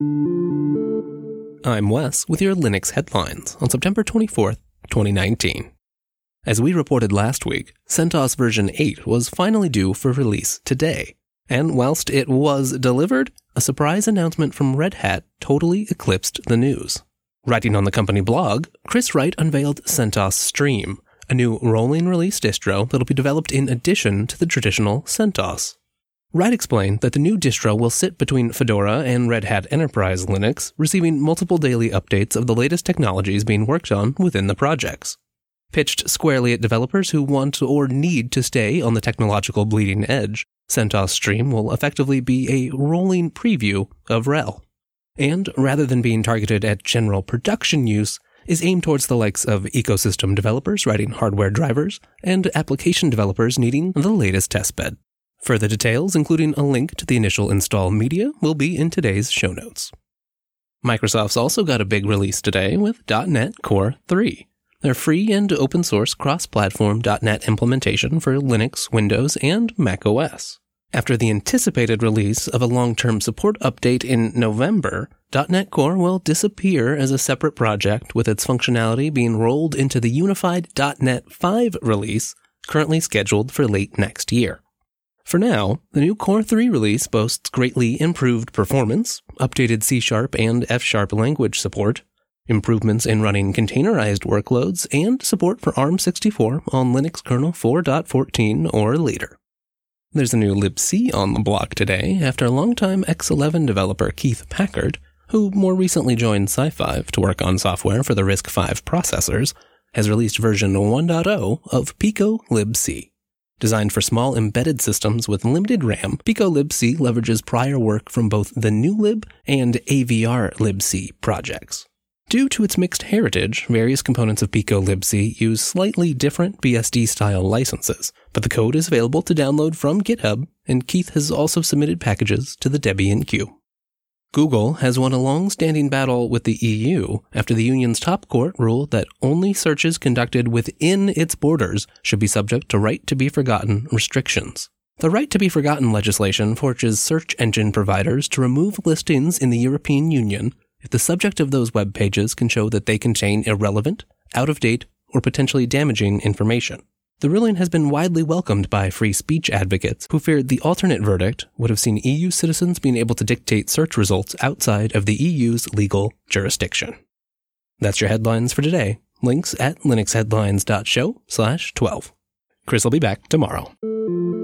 I'm Wes with your Linux headlines on September 24th, 2019. As we reported last week, CentOS version 8 was finally due for release today. And whilst it was delivered, a surprise announcement from Red Hat totally eclipsed the news. Writing on the company blog, Chris Wright unveiled CentOS Stream, a new rolling release distro that'll be developed in addition to the traditional CentOS. Wright explained that the new distro will sit between Fedora and Red Hat Enterprise Linux, receiving multiple daily updates of the latest technologies being worked on within the projects. Pitched squarely at developers who want or need to stay on the technological bleeding edge, CentOS Stream will effectively be a rolling preview of RHEL. And rather than being targeted at general production use, is aimed towards the likes of ecosystem developers writing hardware drivers and application developers needing the latest testbed. Further details, including a link to the initial install media, will be in today's show notes. Microsoft's also got a big release today with .NET Core 3, their free and open-source cross-platform .NET implementation for Linux, Windows, and macOS. After the anticipated release of a long-term support update in November, .NET Core will disappear as a separate project with its functionality being rolled into the unified .NET 5 release, currently scheduled for late next year. For now, the new Core 3 release boasts greatly improved performance, updated C# and F# language support, improvements in running containerized workloads, and support for ARM64 on Linux kernel 4.14 or later. There's a new libc on the block today after longtime X11 developer Keith Packard, who more recently joined Sci5 to work on software for the RISC-V processors, has released version 1.0 of Pico libc. Designed for small embedded systems with limited RAM, Pico libc leverages prior work from both the NuLib and AVR libc projects. Due to its mixed heritage, various components of Pico libc use slightly different BSD-style licenses, but the code is available to download from GitHub, and Keith has also submitted packages to the Debian queue. Google has won a long-standing battle with the EU after the union's top court ruled that only searches conducted within its borders should be subject to right-to-be-forgotten restrictions. The right-to-be-forgotten legislation forces search engine providers to remove listings in the European Union if the subject of those web pages can show that they contain irrelevant, out-of-date, or potentially damaging information. The ruling has been widely welcomed by free speech advocates who feared the alternate verdict would have seen EU citizens being able to dictate search results outside of the EU's legal jurisdiction. That's your headlines for today. Links at linuxheadlines.show/12. Chris will be back tomorrow.